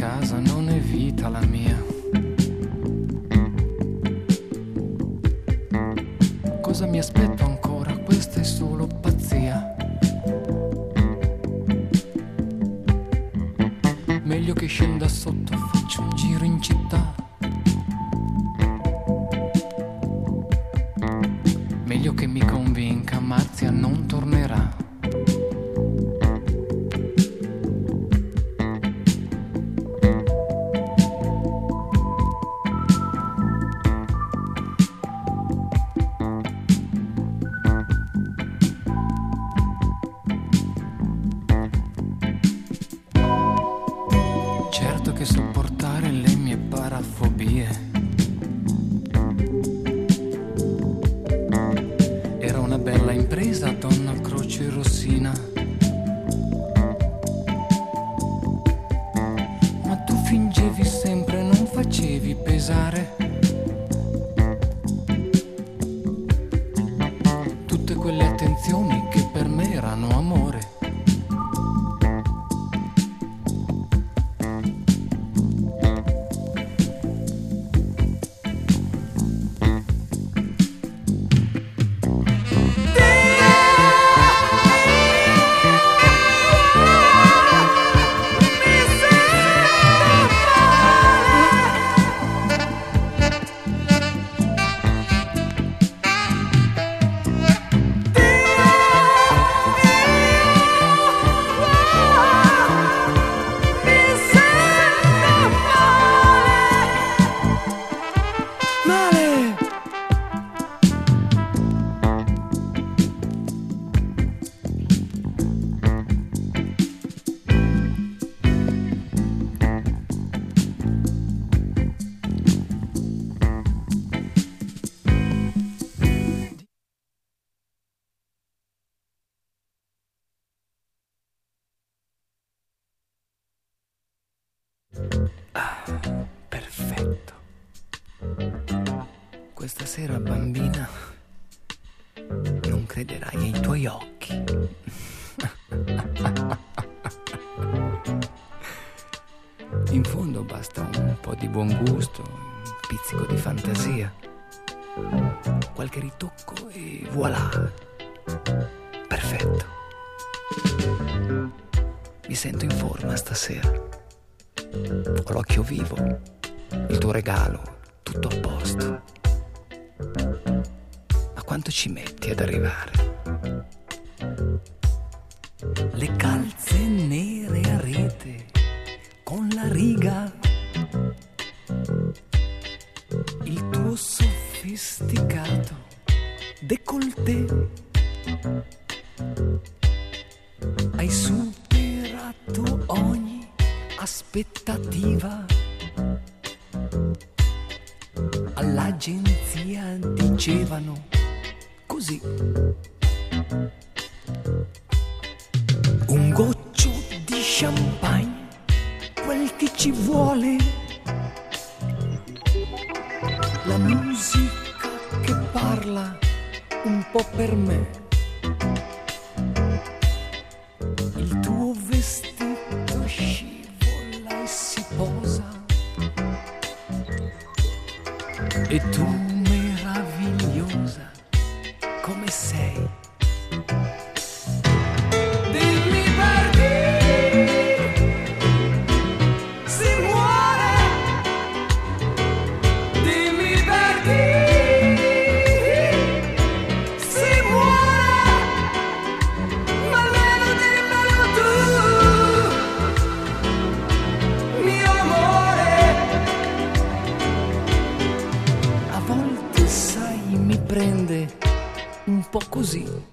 casa non è vita la mia. Cosa mi aspetto ancora? Questa è solo pazzia. Meglio che scenda sotto, faccio un giro in città. Meglio che mi convinca, Marzia non tornerà. Certo che sopportare le mie parafobie era una bella impresa, donna Croce Rossina. Ma tu fingevi sempre, non facevi pesare tutte quelle attenzioni che per me erano amore. Perfetto. Questa sera, bambina, non crederai ai tuoi occhi. In fondo basta un po' di buon gusto, un pizzico di fantasia, qualche ritocco e voilà. Perfetto. Mi sento in forma stasera. Ho l'occhio vivo, il tuo regalo, tutto a posto. Ma quanto ci metti ad arrivare? Le calze nere a rete con la riga, il tuo sofisticato décolleté. Hai superato ogni aspettativa. All'agenzia dicevano così: un goccio di champagne, quel che ci vuole, la musica che parla un po' per me, il tuo vestito scivola e si posa, e tu meravigliosa come sei. Dimmi perché si muore, dimmi perché si muore, ma almeno dimmelo tu, mio amore. A volte, sai, mi prende un po' così.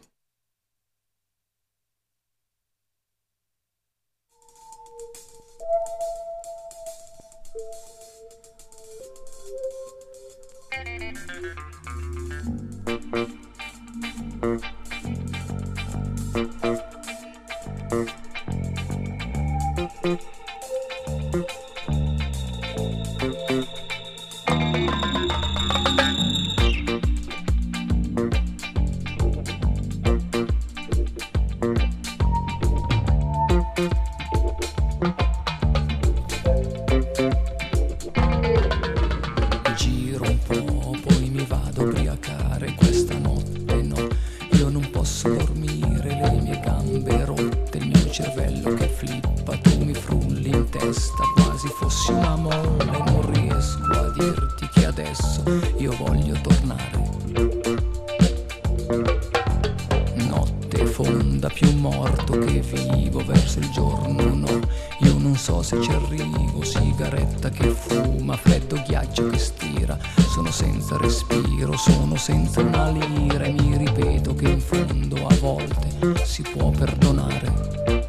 cervello che flippa, tu mi frulli in testa quasi fossi una molla e non riesco a dirti che adesso io voglio tornare. Notte fonda, più morto che vivo, verso il giorno no, io non so se ci arrivo, sigaretta che fuma, freddo ghiaccio che stira, sono senza respiro, sono senza una lira e mi ripeto che in fondo a volte si può perdonare.